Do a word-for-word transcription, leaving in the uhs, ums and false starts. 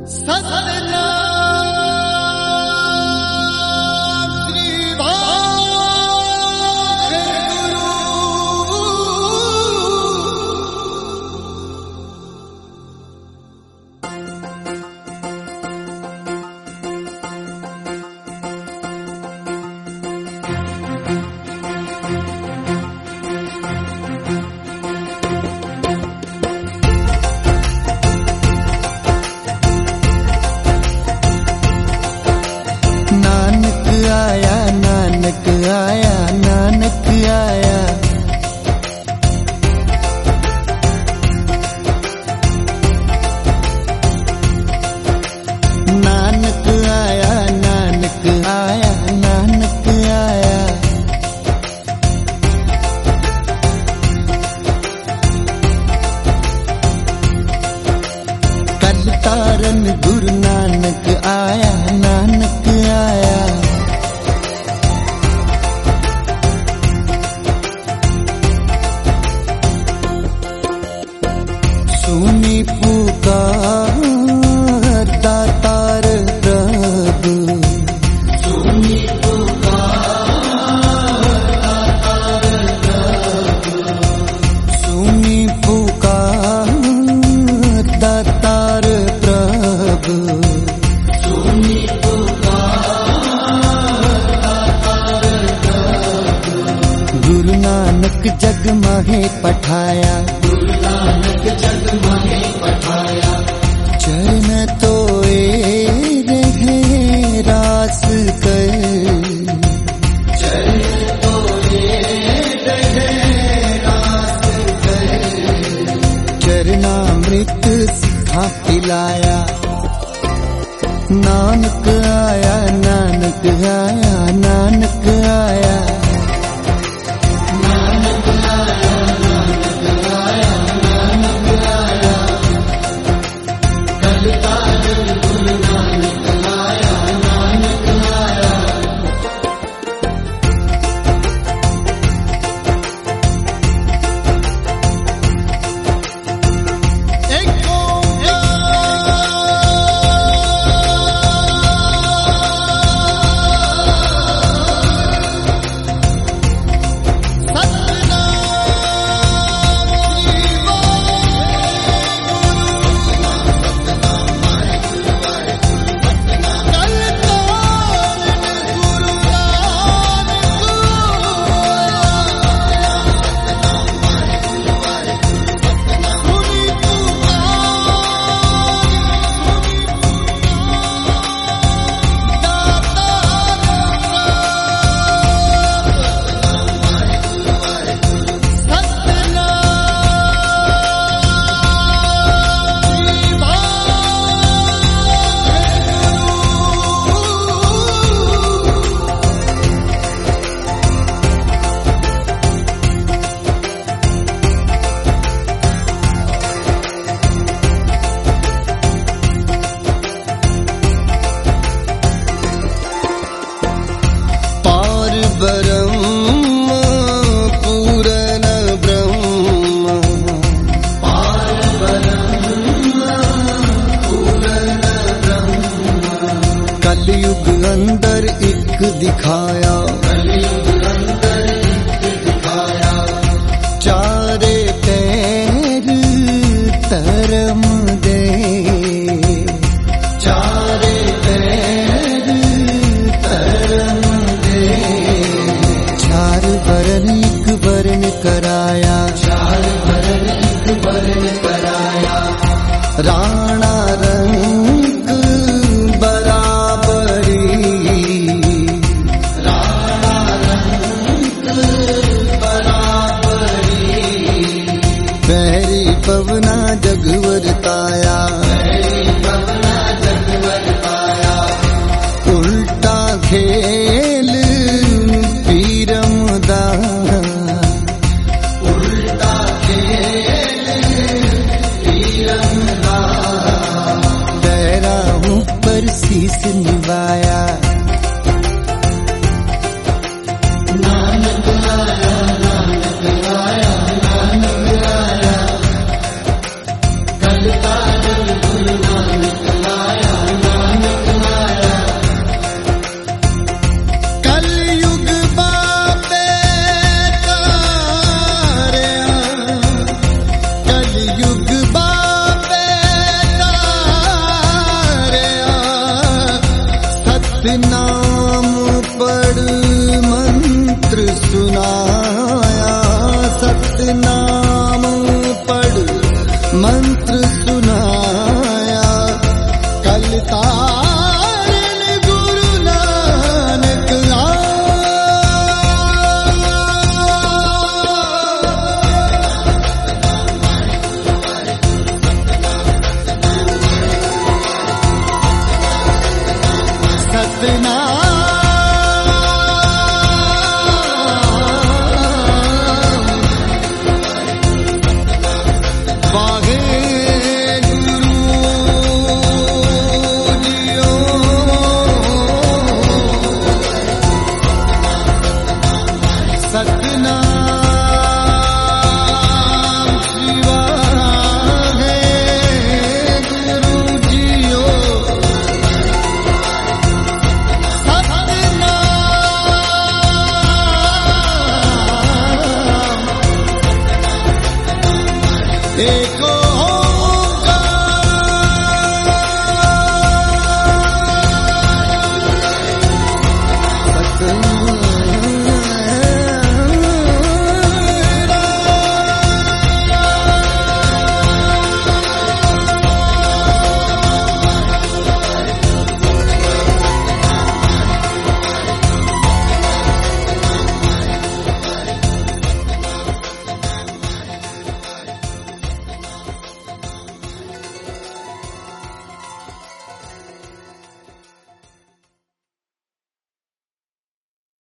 गुरु नानक आया, नानक आया। सुनी पुकार दातार प्रभु, सुनी पुकार दातार प्रभु, सुनी पुकार दातार प्रभु, सुनी पुकार दातार प्रभु। गुरु नानक जग माहे पठाया, गुरु नानक जग माहे पठाया। चरण तोए रहे रास कर, चरण तोए रहे रास कर। चरणामृत सिखा पिलाया, नानक आया, नानक आया, नानक आया। कलयुग अंदर एक दिखाया, कलयुग अंदर एक दिखाया। चारे पैर धर्म दे, चारे पैर धर्म दे। चार वरण एक वर्ण कराया, चार वर्ण एक वर्ण कराया। राणा रंग पवना जग वरताया, पवना जग वरताया। उल्टा खेल पीरम दा, उल्टा खेल पीरम दा। बिना